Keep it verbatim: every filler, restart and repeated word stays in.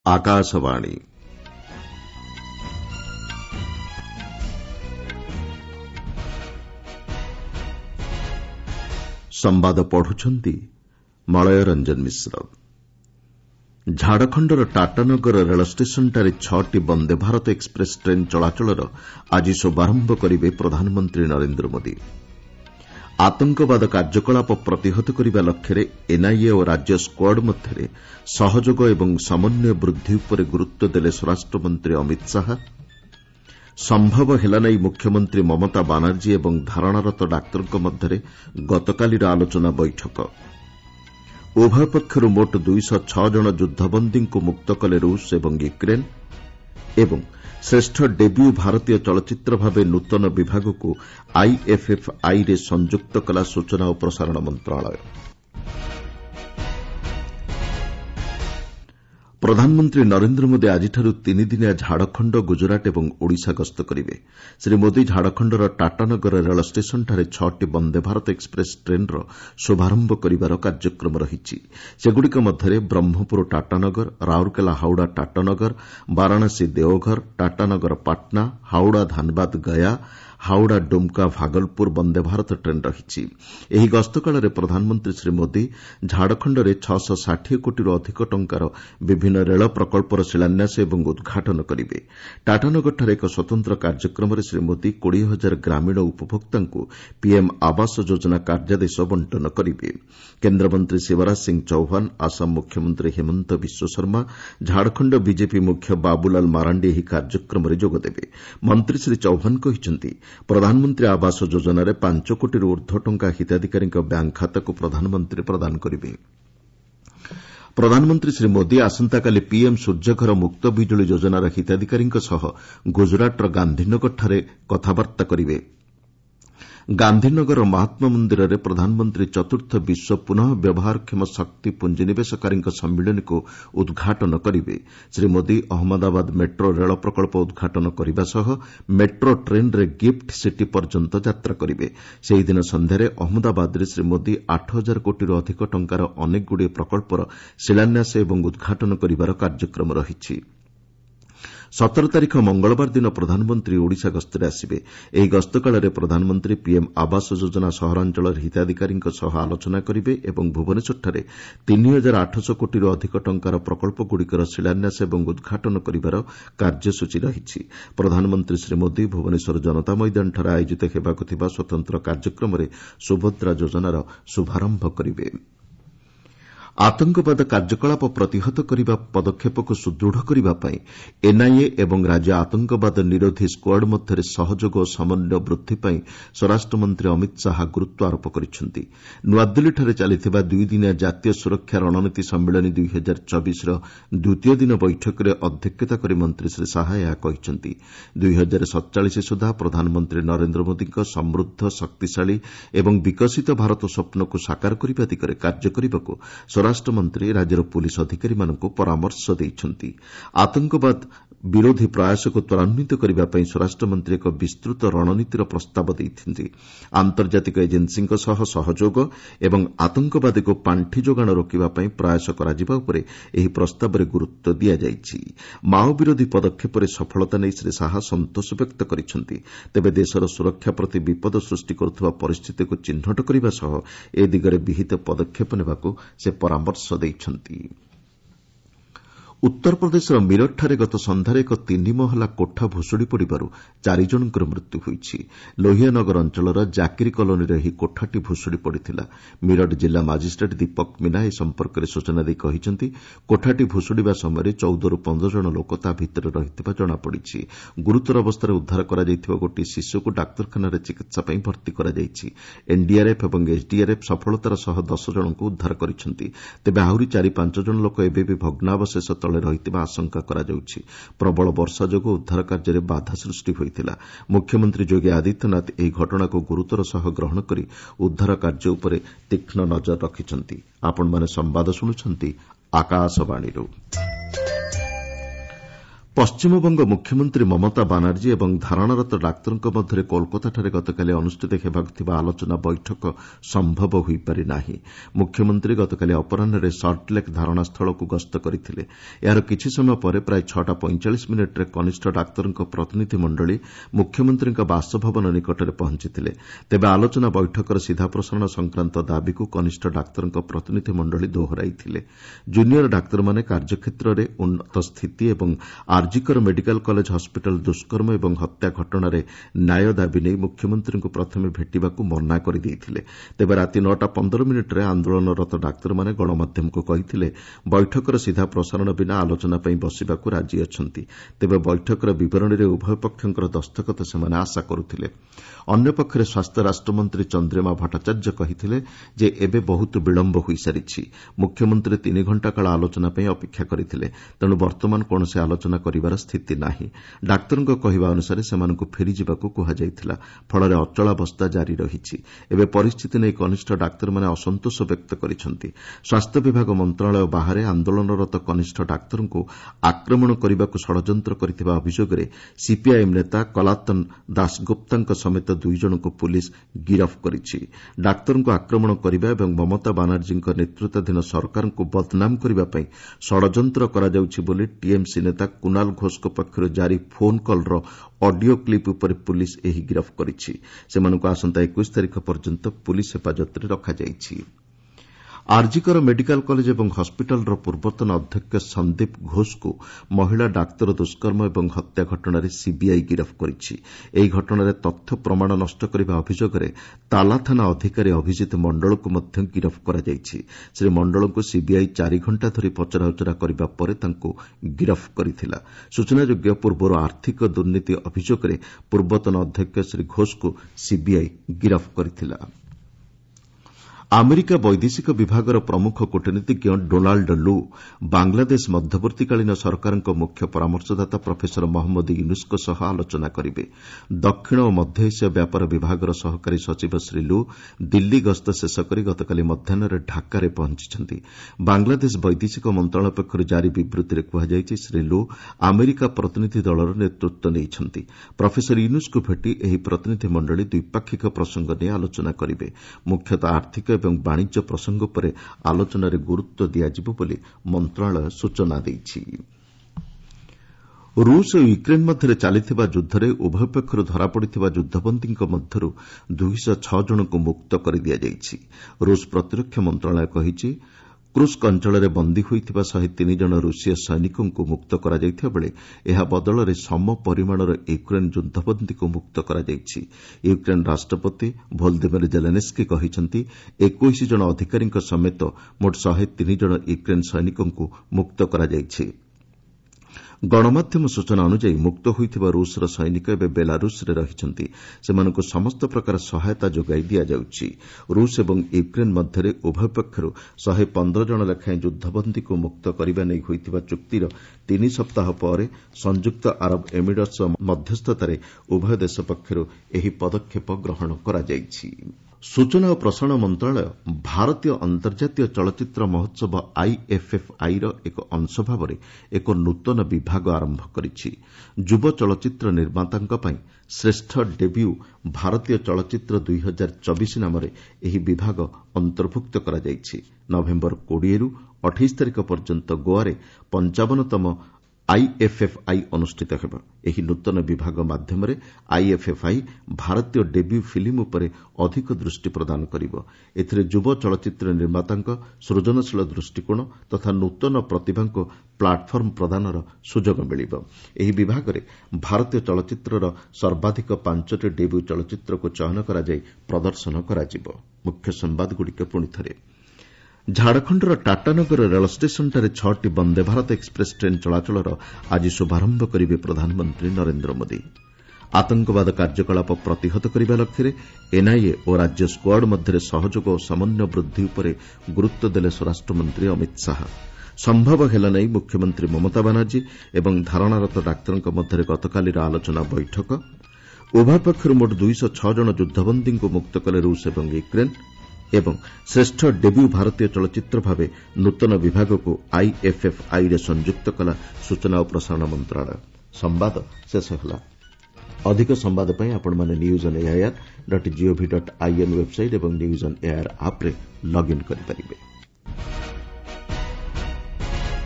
आकाशवाणी संवाद पढ़ुछंती मलय रंजन मिश्र। झाड़खंडर टाटानगर रेल स्टेशनଠାରେ छटी वंदे भारत एक्सप्रेस ट्रेन चलाचलर आज शुभारंभ करेंगे प्रधानमंत्री नरेंद्र मोदी। आतंकवाद कार्यकलाप प्रतिहत करने लक्ष्य एनआईए और राज्य स्क्वाड मध्य सहयोग और समन्वय वृद्धि पर गुरुत्व देले स्वराष्ट्रमंत्री अमित शाह। संभव हेला नहीं मुख्यमंत्री ममता बानार्जी और धारणारत डाक्तर मध्य गतकालीर आलोचना बैठक। उभय पक्षर मोट दुईश छह जन युद्धबंदी को मुक्त कले रूस और यूक्रेन। एवं श्रेष्ठ डेब्यू भारतीय चलचित्र भाव नूतन विभाग को आईएफएफआई रे संयुक्त कला सूचना और प्रसारण मंत्रालय। प्रधानमंत्री नरेंद्र मोदी आज तीन दिनिया झाड़खंड गुजरात और ओडिशा गस्त करेंगे। श्री मोदी झाड़खंडर टाटानगर रेल स्टेशनଠାରେ छटी वंदे भारत एक्सप्रेस ट्रेनर शुभारंभ करिवार कार्यक्रम रहिछि। सेगुड़िक मध्य ब्रह्मपुर टाटानगर, राउरकेला हावड़ा टाटानगर, वाराणसी देवघर, टाटानगर पाटना, हावड़ा धानबाद गया, हावड़ा डुमका भागलपुर वंदे भारत ट्रेन रही। एही गस्त काल प्रधानमंत्री श्री मोदी झाड़खंड में छःश षाठी कोटी अधिक टंकार विभिन्न रेल प्रकल्पर शिलान्यास और उद्घाटन करेंगे। टाटानगरठार एक स्वतंत्र कार्यक्रम में श्री मोदी बीस हजार ग्रामीण उपभोक्ता पीएम आवास योजना कार्यादेश बंटन करेंगे। केन्द्रमंत्री शिवराज सिंह चौहान, आसाम मुख्यमंत्री हेमंत बिश्व शर्मा, झाड़खंड बीजेपी मुख्य बाबूलाल मारांडी ଏହି କାର୍ଯ୍ୟକ୍ରମରେ ଯୋଗଦେବେ। मंत्री श्री चौहान କହିଛନ୍ତି प्रधानमंत्री आवास योजना रे पांच कोटी ऊर्ध्व टंका हिताधिकारी बैंक खाता को प्रधानमंत्री प्रदान करेंगे। प्रधानमंत्री श्री मोदी आसंताकाली पीएम सूर्यघर मुक्त बिजुली योजनार हिताधिकारी गुजरातर गांधीनगरଠାରେ कथबार्ता करेंगे। गांधीनगर महात्मा मंदिर में प्रधानमंत्री चतुर्थ विश्व पुनः व्यवहारक्षम शक्ति पुंजीनिवेशकारी सम्मिलन को उद्घाटन करेंगे। श्री मोदी अहमदाबाद मेट्रो रेल प्रकल्प उद्घाटन करने सह मेट्रो ट्रेन रे गिफ्ट सिटी पर्यंत यात्रा करेंगे। से दिन संध्यारे अहमदाबाद रे श्री मोदी आठ हजार कोटी अधिक टंकार अनेक गुड़िए प्रकल्पर शिलान्यास और उद्घाटन करिवार कार्यक्रम रही। सतर तारीख मंगलवार दिन प्रधानमंत्री ओडिशा गस्तरे आसिबे। एही गस्त काल प्रधानमंत्री पीएम आवास योजना सहरांचल हिताधिकारी आलोचना करेंगे और भुवनेश्वरଠାରେ तीन हजार आठश कोटी अधिक टंकार प्रकल्पगुड़िकर शिलान्यास और उद्घाटन करिवार कार्यसूची रही। प्रधानमंत्री श्री मोदी भुवनेश्वर जनता मैदानଠାରେ आयोजित हेबाकु थिबा स्वतंत्र कार्यक्रम में सुभद्रा योजनार शुभारंभ करेंगे। आतंकवाद कार्यकलाप प्रतिहत करने पदक्षेप को सुदृढ़ करने एनआईए और राज्य आतंकवाद निरोधी स्क्वाड मध्य सहयोग और समन्वय वृद्धि पर स्वराष्ट्रमंत्री अमित शाह गुरुत्व आरोप करिसेंति। नुआदिल्लीଠାରେ चलिथिबा दुई दिनिया जातीय सुरक्षा रणनीति सम्मेलन दुई हजार चौबीस द्वितीय दिन बैठक में अध्यक्षता कर मंत्री श्री शाह यह कहिसेंति। दुई हजार सतचाश सुधा प्रधानमंत्री नरेंद्र मोदी समृद्ध शक्तिशाली और विकसित भारत स्वप्न को साकार करने दिगरे कार्य करने को स्वराष्ट्रमंत्री राज्यर पुलिस अधिकारी मानक परामर्श देइछंती। आतंकवाद विरोधी प्रयास को त्वरान्वित करने स्वराष्ट्रमंत्री एक विस्तृत रणनीतिर प्रस्ताव देइछंती। आंतर्जातिक एजेन्सी सह सहयोग और आतंकवादी को पांठि जोगाण रोकने प्रयास कराजिबा उपरे एही प्रस्ताव में गुरुत्व दिया जाइछि। माओ विरोधी पदक्षेप सफलता नहीं श्री शाह संतोष व्यक्त करिसेंति। तेबे देशर सुरक्षा प्रति विपद सृष्टि करुवा परिस्थिति को चिन्हट करने सह ए दिगरे विहित पदक्षेप नेबाकू से परामर्श देइछंती। उत्तर प्रदेशर मीरठଠାରେ गत सन्धारे एक तीन महला कोठा भुशुड़ी पड़ू चार जनकर मृत्यु होईछि। लोहियानगर अंचलर जाकिरी कलोनी रे कोठाटी भुशुड़ी पड़िथिला। मीरठ जिला मजिस्ट्रेट दीपक मीना ए संपर्क में सूचना दी कहिसेंति कोठाटी भुशुड़िबा समय चौदह रु पंद्रह जन लोक ता भितर रहिथिबा जणा पड़िछि। गुरुतर अवस्था उद्धार करा जायथिबा गोटे शिशु को डाक्तरखाना चिकित्सा पई भर्ती करा जायछि। एनडीआरएफ और एसडीआरएफ सफलतार सह दस जन को उद्धार करिसेंति। तेबे आहुरी चारि पांच जन लोक एबे भी भग्नावशेष रहितिबा आशंका करा जाउछि। प्रबल वर्षा जोगु उद्धार कार्य में बाधा सृष्टि होइतिला। मुख्यमंत्री योगी आदित्यनाथ एही घटना को गुरुतर सह ग्रहण करी उद्धार कार्य उपरे तीक्ष्ण नजर रखिछंती। आपण माने संवाद सुनुछंती आकाशवाणी। ପଶ୍ଚିମବଙ୍ଗ ମୁଖ୍ୟମନ୍ତ୍ରୀ ମମତା ବାନାର୍ଜୀ ଏବଂ ଧାରଣାରତ ଡାକ୍ତରଙ୍କ ମଧ୍ୟରେ କୋଲକାତାଠାରେ ଗତକାଲି ଅନୁଷ୍ଠିତ ହେବାକୁ ଥିବା ଆଲୋଚନା ବୈଠକ ସମ୍ଭବ ହୋଇପାରି ନାହିଁ। ମୁଖ୍ୟମନ୍ତ୍ରୀ ଗତକାଲି ଅପରାହ୍ନରେ ସଲ୍ଟଲେକ୍ ଧାରଣାସ୍ଥଳକୁ ଗସ୍ତ କରିଥିଲେ। ଏହାର କିଛି ସମୟ ପରେ ପ୍ରାୟ ଛଅଟା ପଇଁଚାଳିଶ ମିନିଟ୍ରେ କନିଷ୍ଠ ଡାକ୍ତରଙ୍କ ପ୍ରତିନିଧି ମଣ୍ଡଳୀ ମୁଖ୍ୟମନ୍ତ୍ରୀଙ୍କ ବାସଭବନ ନିକଟରେ ପହଞ୍ଚିଥିଲେ। ତେବେ ଆଲୋଚନା ବୈଠକର ସିଧାପ୍ରସାରଣ ସଂକ୍ରାନ୍ତ ଦାବିକୁ କନିଷ୍ଠ ଡାକ୍ତରଙ୍କ ପ୍ରତିନିଧି ମଣ୍ଡଳୀ ଦୋହରାଇଥିଲେ। ଜୁନିୟର ଡାକ୍ତରମାନେ କାର୍ଯ୍ୟକ୍ଷେତ୍ରରେ ଉନ୍ନତ ସ୍ଥିତି ଏବଂ ଆର୍ଜିକର ମେଡିକାଲ କଲେଜ ହସ୍ପିଟାଲ ଦୁଷ୍କର୍ମ ଏବଂ ହତ୍ୟା ଘଟଣାରେ ନ୍ୟାୟ ଦାବି ନେଇ ମୁଖ୍ୟମନ୍ତ୍ରୀଙ୍କୁ ପ୍ରଥମେ ଭେଟିବାକୁ ମନା କରିଦେଇଥିଲେ। ତେବେ ରାତି ନଅଟା ପନ୍ଦର ମିନିଟ୍ରେ ଆନ୍ଦୋଳନରତ ଡାକ୍ତରମାନେ ଗଣମାଧ୍ୟମକୁ କହିଥିଲେ ବୈଠକର ସିଧା ପ୍ରସାରଣ ବିନା ଆଲୋଚନା ପାଇଁ ବସିବାକୁ ରାଜି ଅଛନ୍ତି। ତେବେ ବୈଠକର ବିବରଣୀରେ ଉଭୟ ପକ୍ଷଙ୍କର ଦସ୍ତଖତ ସେମାନେ ଆଶା କରୁଥିଲେ। ଅନ୍ୟପକ୍ଷରେ ସ୍ୱାସ୍ଥ୍ୟ ରାଷ୍ଟ୍ରମନ୍ତ୍ରୀ ଚନ୍ଦ୍ରିମା ଭଟ୍ଟାଚାର୍ଯ୍ୟ କହିଥିଲେ ଯେ ଏବେ ବହୁତ ବିଳମ୍ବ ହୋଇସାରିଛି। ମୁଖ୍ୟମନ୍ତ୍ରୀ ତିନି ଘଣ୍ଟା କାଳ ଆଲୋଚନା ପାଇଁ ଅପେକ୍ଷା କରିଥିଲେ। ତେଣୁ ବର୍ତ୍ତମାନ କୌଣସି ଆଲୋଚନା କରିବାର ସ୍ଥିତି ନାହିଁ। ଡାକ୍ତରଙ୍କ କହିବା ଅନୁସାରେ ସେମାନଙ୍କୁ ଫେରିଯିବାକୁ କୁହାଯାଇଥିଲା। ଫଳରେ ଅଚଳାବସ୍ଥା ଜାରି ରହିଛି। ଏବେ ପରିସ୍ଥିତି ନେଇ କନିଷ୍ଠ ଡାକ୍ତରମାନେ ଅସନ୍ତୋଷ ବ୍ୟକ୍ତ କରିଛନ୍ତି। ସ୍ୱାସ୍ଥ୍ୟ ବିଭାଗ ମନ୍ତ୍ରଣାଳୟ ବାହାରେ ଆନ୍ଦୋଳନରତ କନିଷ୍ଠ ଡାକ୍ତରଙ୍କୁ ଆକ୍ରମଣ କରିବାକୁ ଷଡ଼ଯନ୍ତ୍ର କରିଥିବା ଅଭିଯୋଗରେ ସିପିଆଇଏମ୍ ନେତା କଲାତନ ଦାସଗୁପ୍ତାଙ୍କ ସମେତ ଦୁଇ ଜଣଙ୍କୁ ପୁଲିସ୍ ଗିରଫ କରିଛି। ଡାକ୍ତରଙ୍କୁ ଆକ୍ରମଣ କରିବା ଏବଂ ମମତା ବାନାର୍ଜୀଙ୍କ ନେତୃତ୍ୱାଧୀନ ସରକାରଙ୍କୁ ବଦନାମ କରିବା ପାଇଁ ଷଡ଼ଯନ୍ତ୍ର କରାଯାଉଛି ବୋଲି ଟିଏମ୍ସି ନେତା କୁନାଲ ଘୋଷଙ୍କ ପକ୍ଷରୁ ଜାରି ଫୋନ୍ କଲ୍ର ଅଡିଓ କ୍ଲିପ୍ ଉପରେ ପୁଲିସ୍ ଏହି ଗିରଫ କରିଛି। ସେମାନଙ୍କୁ ଆସନ୍ତା ଏକୋଇଶ ତାରିଖ ପର୍ଯ୍ୟନ୍ତ ପୁଲିସ୍ ହେପାଜତରେ ରଖାଯାଇଛି। ଆର୍ଜିକର ମେଡିକାଲ କଲେଜ ଏବଂ ହସ୍ପିଟାଲର ପୂର୍ବତନ ଅଧ୍ୟକ୍ଷ ସନ୍ଦୀପ ଘୋଷଙ୍କୁ ମହିଳା ଡାକ୍ତର ଦୁଷ୍କର୍ମ ଏବଂ ହତ୍ୟା ଘଟଣାରେ ସିବିଆଇ ଗିରଫ କରିଛି। ଏହି ଘଟଣାରେ ତଥ୍ୟ ପ୍ରମାଣ ନଷ୍ଟ କରିବା ଅଭିଯୋଗରେ ତାଲା ଥାନା ଅଧିକାରୀ ଅଭିଜିତ ମଣ୍ଡଳଙ୍କୁ ମଧ୍ୟ ଗିରଫ କରାଯାଇଛି। ଶ୍ରୀ ମଣ୍ଡଳଙ୍କୁ ସିବିଆଇ ଚାରି ଘଣ୍ଟା ଧରି ପଚରାଉଚରା କରିବା ପରେ ତାଙ୍କୁ ଗିରଫ କରିଥିଲା। ସୂଚନାଯୋଗ୍ୟ ପୂର୍ବରୁ ଆର୍ଥିକ ଦୁର୍ନୀତି ଅଭିଯୋଗରେ ପୂର୍ବତନ ଅଧ୍ୟକ୍ଷ ଶ୍ରୀ ଘୋଷଙ୍କୁ ସିବିଆଇ ଗିରଫ କରିଥିଲା। ଆମେରିକା ବୈଦେଶିକ ବିଭାଗର ପ୍ରମୁଖ କୂଟନୀତିଜ୍ଞ ଡୋନାଲ୍ଡ ଲୁ ବାଂଲାଦେଶ ମଧ୍ୟବର୍ତ୍ତୀକାଳୀନ ସରକାରଙ୍କ ମୁଖ୍ୟ ପରାମର୍ଶଦାତା ପ୍ରଫେସର ମହମ୍ମଦ ୟୁନୁସ୍ଙ୍କ ସହ ଆଲୋଚନା କରିବେ। ଦକ୍ଷିଣ ଓ ମଧ୍ୟ ଏସୀୟ ବ୍ୟାପାର ବିଭାଗର ସହକାରୀ ସଚିବ ଶ୍ରୀ ଲୁ ଦିଲ୍ଲୀ ଗସ୍ତ ଶେଷ କରି ଗତକାଲି ମଧ୍ୟାହ୍ନରେ ଢାକାରେ ପହଞ୍ଚିଛନ୍ତି। ବାଂଲାଦେଶ ବୈଦେଶିକ ମନ୍ତ୍ରଣାଳୟ ପକ୍ଷରୁ ଜାରି ବିବୃତ୍ତିରେ କୁହାଯାଇଛି ଶ୍ରୀ ଲୁ ଆମେରିକା ପ୍ରତିନିଧି ଦଳର ନେତୃତ୍ୱ ନେଇଛନ୍ତି। ପ୍ରଫେସର ୟୁନୁସ୍ଙ୍କୁ ଭେଟି ଏହି ପ୍ରତିନିଧି ମଣ୍ଡଳୀ ଦ୍ୱିପାକ୍ଷିକ ପ୍ରସଙ୍ଗ ନେଇ ଆଲୋଚନା କରିବେ। ମୁଖ୍ୟତଃ ଆର୍ଥିକ ଏବଂ ବାଣିଜ୍ୟ ପ୍ରସଙ୍ଗ ଉପରେ ଆଲୋଚନାରେ ଗୁରୁତ୍ୱ ଦିଆଯିବ ବୋଲି ମନ୍ତ୍ରଣାଳୟ ସୂଚନା ଦେଇଛି। ରୁଷ ଓ ୟୁକ୍ରେନ୍ ମଧ୍ୟରେ ଚାଲିଥିବା ଯୁଦ୍ଧରେ ଉଭୟ ପକ୍ଷରୁ ଧରାପଡ଼ିଥିବା ଯୁଦ୍ଧବନ୍ଦୀଙ୍କ ମଧ୍ୟରୁ ଦୁଇଶହ ଛଅ ଜଣଙ୍କୁ ମୁକ୍ତ କରିଦିଆଯାଇଛି। ରୁଷ ପ୍ରତିରକ୍ଷା ମନ୍ତ୍ରଣାଳୟ କହିଛି କ୍ରୁସ୍କ ଅଞ୍ଚଳରେ ବନ୍ଦୀ ହୋଇଥିବା ଶହେ ତିନି ଜଣ ରୁଷୀୟ ସୈନିକଙ୍କୁ ମୁକ୍ତ କରାଯାଇଥିବା ବେଳେ ଏହା ବଦଳରେ ସମ ପରିମାଣର ୟୁକ୍ରେନ୍ ଯୁଦ୍ଧବନ୍ଦୀଙ୍କୁ ମୁକ୍ତ କରାଯାଇଛି। ୟୁକ୍ରେନ୍ ରାଷ୍ଟ୍ରପତି ଭୋଲଦିମିର୍ ଜେଲେନ୍ସ୍କି କହିଛନ୍ତି ଏକୋଇଶ ଜଣ ଅଧିକାରୀଙ୍କ ସମେତ ମୋଟ ଶହେ ତିନି ଜଣ ୟୁକ୍ରେନ୍ ସୈନିକଙ୍କୁ ମୁକ୍ତ କରାଯାଇଛି। ଗଣମାଧ୍ୟମ ସୂଚନା ଅନୁଯାୟୀ ମୁକ୍ତ ହୋଇଥିବା ରୁଷର ସୈନିକ ଏବେ ବେଲାରୁସ୍ରେ ରହିଛନ୍ତି। ସେମାନଙ୍କୁ ସମସ୍ତ ପ୍ରକାର ସହାୟତା ଯୋଗାଇ ଦିଆଯାଉଛି। ରୁଷ ଏବଂ ୟୁକ୍ରେନ୍ ମଧ୍ୟରେ ଉଭୟ ପକ୍ଷରୁ ଶହେ ପନ୍ଦର ଜଣ ଲେଖାଏଁ ଯୁଦ୍ଧବନ୍ଦୀକୁ ମୁକ୍ତ କରିବା ନେଇ ହୋଇଥିବା ଚୁକ୍ତିର ତିନି ସପ୍ତାହ ପରେ ସଂଯୁକ୍ତ ଆରବ ଏମିରେଟ୍ସ ମଧ୍ୟସ୍ଥତାରେ ଉଭୟ ଦେଶ ପକ୍ଷରୁ ଏହି ପଦକ୍ଷେପ ଗ୍ରହଣ କରାଯାଇଛି। ସୂଚନା ଓ ପ୍ରସାରଣ ମନ୍ତ୍ରଣାଳୟ ଭାରତୀୟ ଅନ୍ତର୍ଜାତୀୟ ଚଳଚ୍ଚିତ୍ର ମହୋତ୍ସବ ଆଇଏଫ୍ଏଫ୍ଆଇର ଏକ ଅଂଶ ଭାବରେ ଏକ ନୂତନ ବିଭାଗ ଆରମ୍ଭ କରିଛି। ଯୁବ ଚଳଚ୍ଚିତ୍ର ନିର୍ମାତାଙ୍କ ପାଇଁ ଶ୍ରେଷ୍ଠ ଡେବ୍ୟୁ ଭାରତୀୟ ଚଳଚ୍ଚିତ୍ର ଦୁଇ ହଜାର ଚବିଶ ନାମରେ ଏହି ବିଭାଗ ଅନ୍ତର୍ଭୁକ୍ତ କରାଯାଇଛି। ନଭେମ୍ବର କୋଡ଼ିଏରୁ ଅଠେଇଶ ତାରିଖ ପର୍ଯ୍ୟନ୍ତ ଗୋଆରେ ପଞ୍ଚାବନତମ ଆଇଏଫ୍ଏଫ୍ଆଇ ଅନୁଷ୍ଠିତ ହେବ। ଏହି ନୂତନ ବିଭାଗ ମାଧ୍ୟମରେ ଆଇଏଫ୍ଏଫ୍ଆଇ ଭାରତୀୟ ଡେବ୍ୟୁ ଫିଲ୍ମ ଉପରେ ଅଧିକ ଦୃଷ୍ଟି ପ୍ରଦାନ କରିବ। ଏଥିରେ ଯୁବ ଚଳଚ୍ଚିତ୍ର ନିର୍ମାତାଙ୍କ ସୃଜନଶୀଳ ଦୃଷ୍ଟିକୋଣ ତଥା ନୂତନ ପ୍ରତିଭାଙ୍କୁ ପ୍ଲାଟଫର୍ମ ପ୍ରଦାନର ସୁଯୋଗ ମିଳିବ। ଏହି ବିଭାଗରେ ଭାରତୀୟ ଚଳଚ୍ଚିତ୍ରର ସର୍ବାଧିକ ପାଞ୍ଚଟି ଡେବ୍ୟୁ ଚଳଚ୍ଚିତ୍ରକୁ ଚୟନ କରାଯାଇ ପ୍ରଦର୍ଶନ କରାଯିବ। ମୁଖ୍ୟ ସମ୍ବାଦଗୁଡ଼ିକ ପୁଣିଥରେ ଝାଡ଼ଖଣ୍ଡର ଟାଟାନଗର ରେଳ ଷ୍ଟେସନଠାରେ ଛଅଟି ବନ୍ଦେ ଭାରତ ଏକ୍ସପ୍ରେସ୍ ଟ୍ରେନ୍ ଚଳାଚଳର ଆଜି ଶୁଭାରମ୍ଭ କରିବେ ପ୍ରଧାନମନ୍ତ୍ରୀ ନରେନ୍ଦ୍ର ମୋଦି। ଆତଙ୍କବାଦ କାର୍ଯ୍ୟକଳାପ ପ୍ରତିହତ କରିବା ଲକ୍ଷ୍ୟରେ ଏନ୍ଆଇଏ ଓ ରାଜ୍ୟ ସ୍କ୍ୱାର୍ଡ ମଧ୍ୟରେ ସହଯୋଗ ଓ ସମନ୍ୱୟ ବୃଦ୍ଧି ଉପରେ ଗୁରୁତ୍ୱ ଦେଲେ ସ୍ୱରାଷ୍ଟ୍ରମନ୍ତ୍ରୀ ଅମିତ ଶାହା। ସମ୍ଭବ ହେଲା ନେଇ ମୁଖ୍ୟମନ୍ତ୍ରୀ ମମତା ବାନାର୍ଜୀ ଏବଂ ଧାରଣାରତ ଡାକ୍ତରଙ୍କ ମଧ୍ୟରେ ଗତକାଲିର ଆଲୋଚନା ବୈଠକ। ଉଭୟ ପକ୍ଷରୁ ମୋଟ ଦୁଇଶହ ଛଅ ଜଣ ଯୁଦ୍ଧବନ୍ଦୀଙ୍କୁ ମୁକ୍ତ କଲେ ରୁଷ ଏବଂ ୟୁକ୍ରେନ୍ ଏବଂ ଶ୍ରେଷ୍ଠ ଡେବ୍ୟୁ ଭାରତୀୟ ଚଳଚ୍ଚିତ୍ର ଭାବେ ନୂତନ ବିଭାଗକୁ ଆଇଏଫ୍ଏଫ୍ଆଇରେ ସଂଯୁକ୍ତ କଲା ସୂଚନା ଓ ପ୍ରସାରଣ ମନ୍ତ୍ରଣାଳୟ। ସମ୍ବାଦ ଶେଷ ହେଲା। ଅଧିକ ସମ୍ବାଦ ପାଇଁ ଆପଣମାନେ news on AIR dot GOV dot IN website ଏବଂ ନ୍ୟୁଜ୍ ଅନ୍ ଏଆଇଆର୍ ଆପ୍ରେ ଲଗ୍ଇନ୍ କରିପାରିବେ।